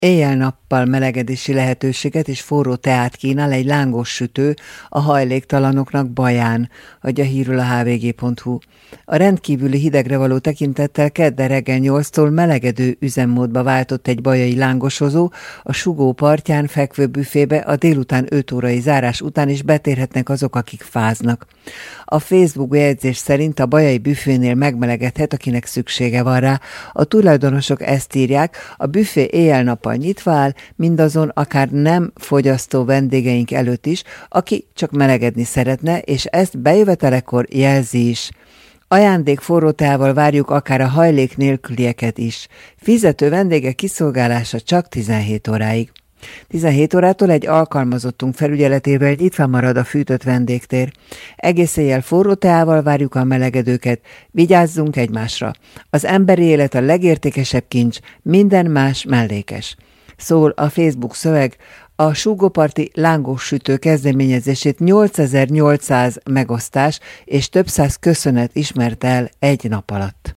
Éjjel-nappal melegedési lehetőséget és forró teát kínál egy lángos sütő a hajléktalanoknak Baján, adja hírül a hvg.hu. A rendkívüli hidegre való tekintettel kedden reggel 8-tól melegedő üzemmódba váltott egy bajai lángosozó, a Sugó partján fekvő büfébe a délután 5 órai zárás után is betérhetnek azok, akik fáznak. A Facebook jegyzés szerint a bajai büfénél megmelegedhet, akinek szüksége van rá. A tulajdonosok ezt írják, a büfé éjjel-nappal nyitva áll, mindazon akár nem fogyasztó vendégeink előtt is, aki csak melegedni szeretne, és ezt bejövetelekor jelzi is. Ajándék forró teával várjuk akár a hajlék nélkülieket is. Fizető vendégek kiszolgálása csak 17 óráig. 17 órától egy alkalmazottunk felügyeletével nyitva marad a fűtött vendégtér. Egész éjjel forró teával várjuk a melegedőket, vigyázzunk egymásra. Az emberi élet a legértékesebb kincs, minden más mellékes. Szól a Facebook szöveg, a Súgóparti lángos sütő kezdeményezését 8800 megosztás és több száz köszönet ismert el egy nap alatt.